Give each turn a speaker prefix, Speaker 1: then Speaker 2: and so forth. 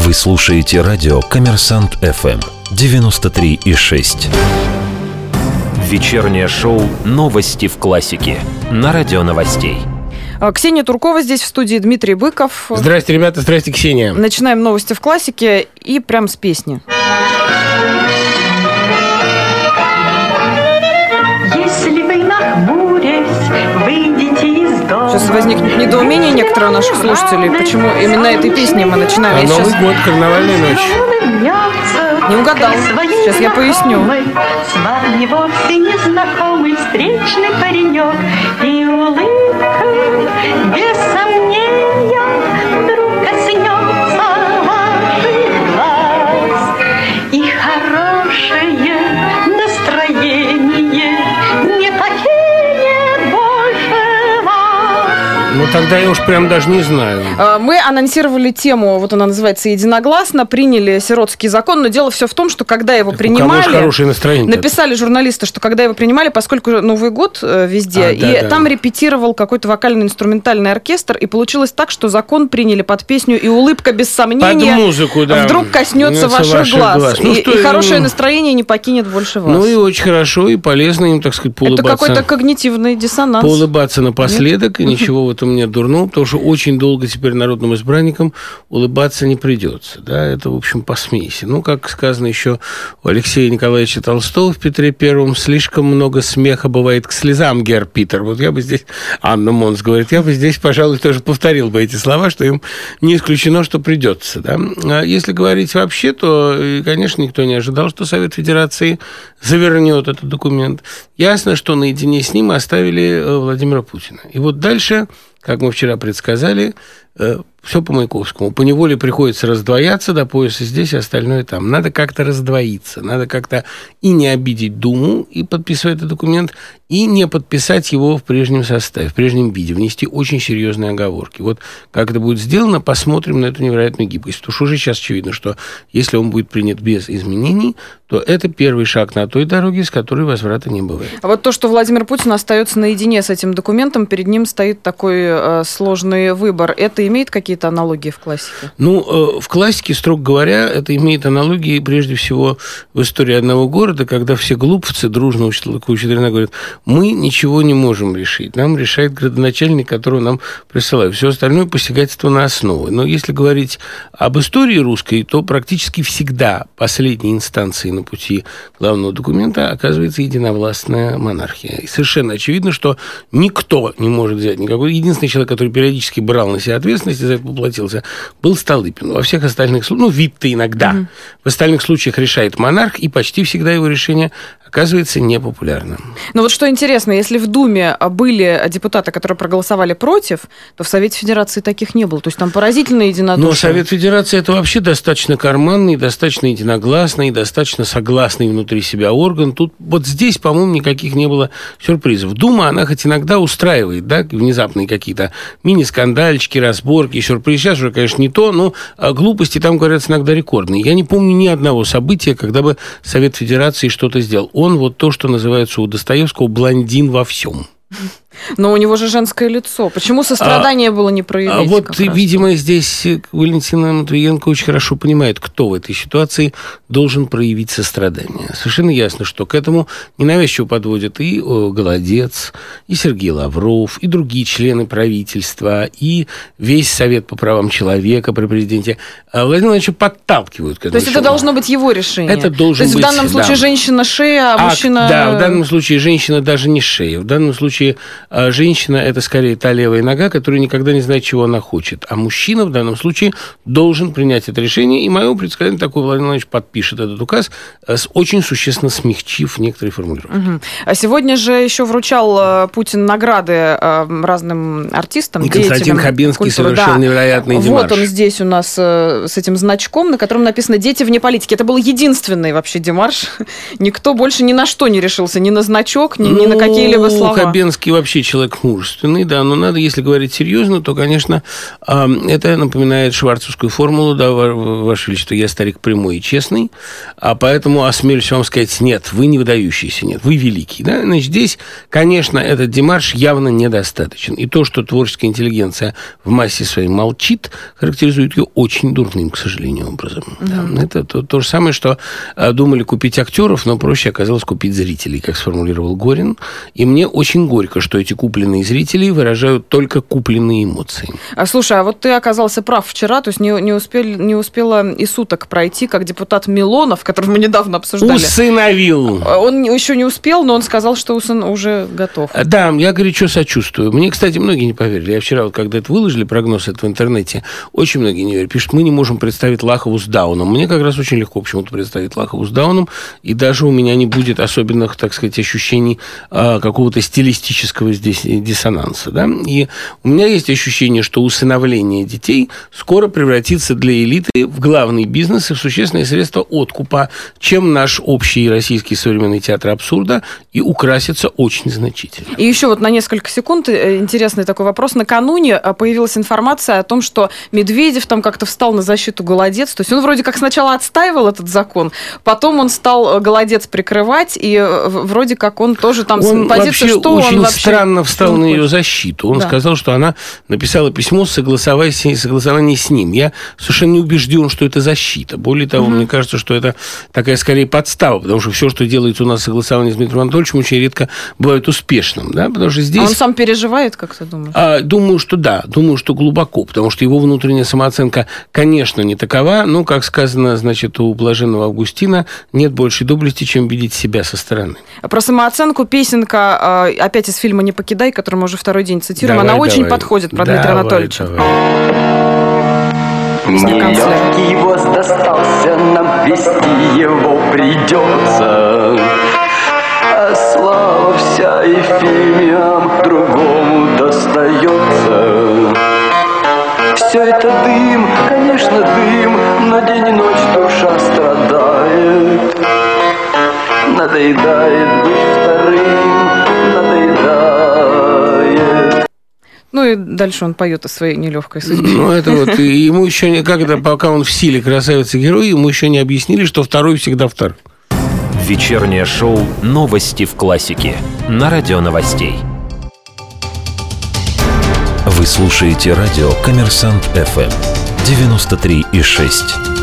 Speaker 1: Вы слушаете радио «Коммерсант ФМ» 93,6. Вечернее шоу «Новости в классике» на Радио Новостей.
Speaker 2: Ксения Туркова здесь в студии, Дмитрий Быков.
Speaker 3: Здрасте, ребята, здрасте, Ксения.
Speaker 2: Начинаем новости в классике и прям с песни.
Speaker 4: Если вы нахмурясь, выйдете из дома.
Speaker 2: Сейчас возникнет недоумение некоторых наших слушателей, почему именно этой песней мы начинаем.
Speaker 3: Новый год, карнавальная ночь.
Speaker 2: Не угадал. Сейчас я поясню.
Speaker 4: С вами вовсе незнакомый встречный паренек, и улыбка, без сомнения, вдруг коснется ваших глаз. И хорошее настроение не покинет больше вас.
Speaker 3: Ну, тогда я уж прям даже не знаю.
Speaker 2: Мы анонсировали тему, вот она называется «Единогласно», приняли сиротский закон, но дело все в том, что когда его принимали...
Speaker 3: хорошее настроение.
Speaker 2: Написали журналисты, что когда его принимали, поскольку Новый год везде, там репетировал какой-то вокально-инструментальный оркестр, и получилось так, что закон приняли под песню, и улыбка без сомнения
Speaker 3: под музыку, да,
Speaker 2: вдруг коснется ваших глаз.
Speaker 3: Ну,
Speaker 2: и хорошее настроение не покинет больше вас.
Speaker 3: Ну и очень хорошо, и полезно им, так сказать, поулыбаться.
Speaker 2: Это какой-то когнитивный диссонанс.
Speaker 3: Поулыбаться напоследок, и ничего в этом нет дурного, потому что очень долго теперь народным избранникам улыбаться не придется. Да, это, в общем, посмейся. Ну, как сказано еще у Алексея Николаевича Толстого в Петре Первом, слишком много смеха бывает к слезам, герр Питер. Вот я бы здесь, Анна Монс говорит, я бы здесь, пожалуй, тоже повторил бы эти слова, что им не исключено, что придется. Да? А если говорить вообще, то, конечно, никто не ожидал, что Совет Федерации завернет этот документ. Ясно, что наедине с ним оставили Владимира Путина. И вот дальше, как мы вчера предсказали, все по Маяковскому. Поневоле приходится раздвояться до пояса здесь, а остальное там. Надо как-то раздвоиться. Надо как-то и не обидеть Думу, и подписывать этот документ, и не подписать его в прежнем составе, в прежнем виде. Внести очень серьезные оговорки. Вот как это будет сделано, посмотрим на эту невероятную гибкость. Потому что уже сейчас очевидно, что если он будет принят без изменений, то это первый шаг на той дороге, с которой возврата не бывает.
Speaker 2: А вот то, что Владимир Путин остается наедине с этим документом, перед ним стоит такой сложный выбор. Это имеет какие-то аналогии в классике?
Speaker 3: Ну, в классике, строго говоря, это имеет аналогии прежде всего в истории одного города, когда все глупцы дружно учителя говорят, мы ничего не можем решить, нам решает градоначальник, которого нам присылают. Все остальное посягательство на основы. Но если говорить об истории русской, то практически всегда последней инстанцией на пути главного документа оказывается единовластная монархия. И совершенно очевидно, что никто не может взять никакой. Единственный человек, который периодически брал на себя ответственность и за это поплатился, был Столыпин. Во всех остальных случаях, ну, вид-то иногда. В остальных случаях решает монарх, и почти всегда его решение оказывается непопулярным.
Speaker 2: Но вот что интересно, если в Думе были депутаты, которые проголосовали против, то в Совете Федерации таких не было. То есть там поразительное единодушие.
Speaker 3: Но Совет Федерации – это вообще достаточно карманный, достаточно единогласный, достаточно согласный внутри себя орган. Тут вот здесь, по-моему, никаких не было сюрпризов. Дума, она хоть иногда устраивает, да, внезапные какие-то мини-скандальчики, разборки, сюрпризы. Сейчас уже, конечно, не то, но глупости там, говорят, иногда рекордные. Я не помню ни одного события, когда бы Совет Федерации что-то сделал. Он вот то, что называется у Достоевского «блондин во всем».
Speaker 2: Но у него же женское лицо. Почему сострадание было не проявить?
Speaker 3: Вот, видимо, здесь Валентина Матвиенко очень хорошо понимает, кто в этой ситуации должен проявить сострадание. Совершенно ясно, что к этому ненавязчиво подводят и Голодец, и Сергей Лавров, и другие члены правительства, и весь Совет по правам человека при президенте. Владимир Владимирович подталкивают к этому.
Speaker 2: То есть это должно быть его решение?
Speaker 3: Это должен быть,
Speaker 2: в данном случае женщина шея, а мужчина...
Speaker 3: Да, в данном случае женщина даже не шея. В данном случае женщина – это скорее та левая нога, которая никогда не знает, чего она хочет. А мужчина в данном случае должен принять это решение. И мое предсказание такое: Владимир Владимирович подпишет этот указ, очень существенно смягчив некоторые формулировки.
Speaker 2: А сегодня же еще вручал Путин награды разным артистам.
Speaker 3: И Константин Хабенский совершил невероятный демарш.
Speaker 2: Вот он здесь у нас с этим значком, на котором написано «Дети вне политики». Это был единственный вообще демарш. Никто больше ни на что не решился. Ни на значок, ни на какие-либо слова.
Speaker 3: Хабенский вообще человек мужественный, да, но надо, если говорить серьезно, то, конечно, это напоминает шварцевскую формулу, да, Ваше Величество, я старик прямой и честный, а поэтому осмелюсь вам сказать, нет, вы не выдающийся, нет, вы великий, да, значит, здесь, конечно, этот демарш явно недостаточен, и то, что творческая интеллигенция в массе своей молчит, характеризует ее очень дурным, к сожалению, образом. Да. Это то же самое, что думали купить актеров, но проще оказалось купить зрителей, как сформулировал Горин. И мне очень горько, что эти купленные зрители выражают только купленные эмоции.
Speaker 2: Слушай, а вот ты оказался прав вчера, то есть не успела и суток пройти, как депутат Милонов, которого мы недавно обсуждали.
Speaker 3: Усыновил.
Speaker 2: Он еще не успел, но он сказал, что уже готов.
Speaker 3: Да, я горячо сочувствую. Мне, кстати, многие не поверили. Я вчера, вот, когда это выложили, прогноз это в интернете, очень многие не верят. Пишут, мы не можем представить Лахову с Дауном. Мне как раз очень легко почему-то представить Лахову с Дауном, и даже у меня не будет особенных, так сказать, ощущений какого-то стилистического здесь диссонанса. Да? И у меня есть ощущение, что усыновление детей скоро превратится для элиты в главный бизнес и в существенное средство откупа, чем наш общий российский современный театр абсурда, и украсится очень значительно.
Speaker 2: И еще вот на несколько секунд интересный такой вопрос. Накануне появилась информация о том, что Медведев там как-то встал на защиту Голодец. То есть он вроде как сначала отстаивал этот закон, потом он стал Голодец прикрывать, и вроде как он тоже там позиция, что
Speaker 3: очень
Speaker 2: он вообще
Speaker 3: странно встал на ее защиту. Он сказал, что она написала письмо согласование с ним. Я совершенно не убежден, что это защита. Более того, мне кажется, что это такая скорее подстава, потому что все, что делается у нас согласование с Дмитрием Анатольевичем, очень редко бывает успешным. Да? Потому что здесь...
Speaker 2: А он сам переживает, как ты думаешь?
Speaker 3: Думаю, что да. Думаю, что глубоко, потому что его внутренняя самооценка, конечно, не такова, но, как сказано, значит, у блаженного Августина, нет большей доблести, чем видеть себя со стороны.
Speaker 2: Про самооценку песенка опять из фильма «Не покидай», которую мы уже второй день цитируем, она очень подходит про Дмитрия Анатольевича.
Speaker 5: Нелегкий воз достался, нам вести его придется. А слава вся Ефимиям другому достается. Все это дым, конечно, дым, но день и ночь душа страдает. Надоедает быть вторым, надоедает.
Speaker 2: Ну и дальше он поет о своей нелегкой судьбе.
Speaker 3: Ну, это вот, и ему еще не, когда, пока он в силе красавица-герой, ему еще не объяснили, что второй всегда второй.
Speaker 1: Вечернее шоу «Новости в классике» на Радио Новостей. Вы слушаете радио «Коммерсант ФМ» 93,6.